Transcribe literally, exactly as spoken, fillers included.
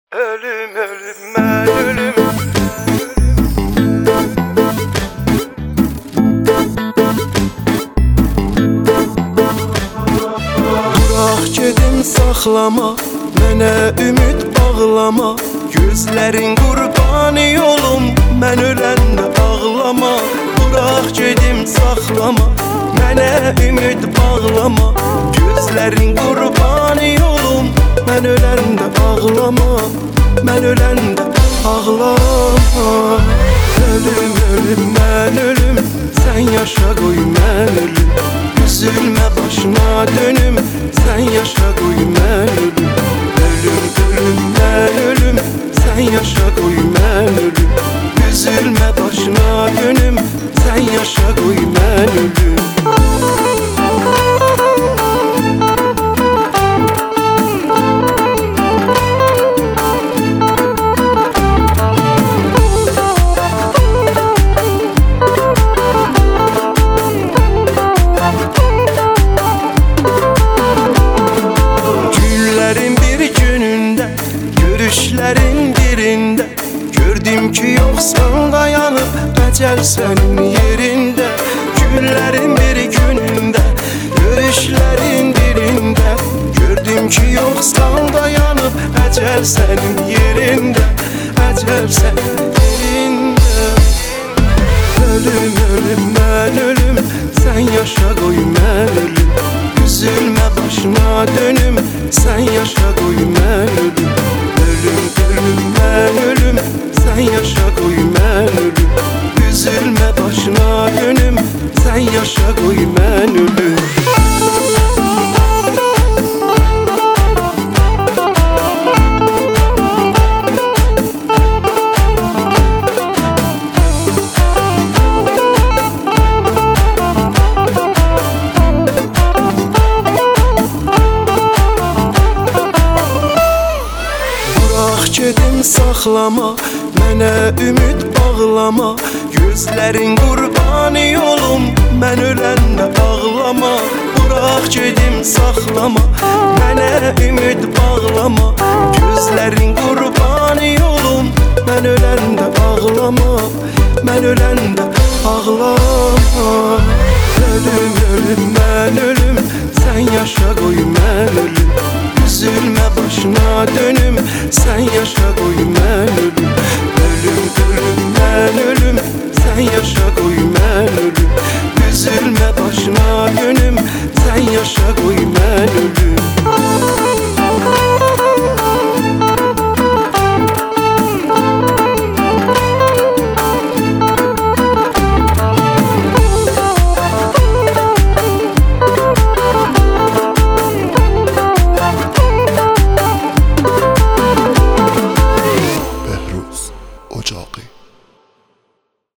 Ölüm ölüm ben ölüm. Bırak gedim saxlama, mənə ümid bağlama. Gözlərin qurbanı yolum, mən öləndə ağlama. Bırak gedim saxlama, mənə ümid bağlama. Gözlərin qurbanı yolum, mən öləndə ağlama. Mən öləndə ağlama. Ölüm ölüm mən ölüm, sən yaşa qoy mən ölüm. Üzülmə başına dönüm, sən yaşa qoy mən ölüm. Ölüm ölüm mən ölüm, sən yaşa qoy mən ölüm. Üzülmə başına dönüm, sən yaşa qoy mən ölüm. Görüşlərin birində gördüm ki yoxsan dayanıb əcəl sənin yerində. Günlərin bir günündə görüşlərin birində gördüm ki yoxsan dayanıb əcəl sənin yerində. Əcəl sənin yerində. Ölüm ölüm mən ölüm, sən yaşa qoy mən ölüm. Üzülmə başına dönüm, sən yaşa qoy mən ölüm. Ölüm ölüm mən ölüm, sən yaşa qoy mən ölüm. Üzülmə başına dönüm, sən yaşa qoy mən ölüm. Gedim saxlama, mənə ümid bağlama. Gözlərin qurbanı yolum, mən öləndə ağlama. Bırak gedim saxlama, mənə ümid bağlama. Gözlərin qurbanı yolum, mən öləndə ağlama. Mən öləndə ağlama. Ölüm ölüm mən ölüm, sən yaşa qoy mən ölüm. Üzülmə başına dönüm, sən yaşa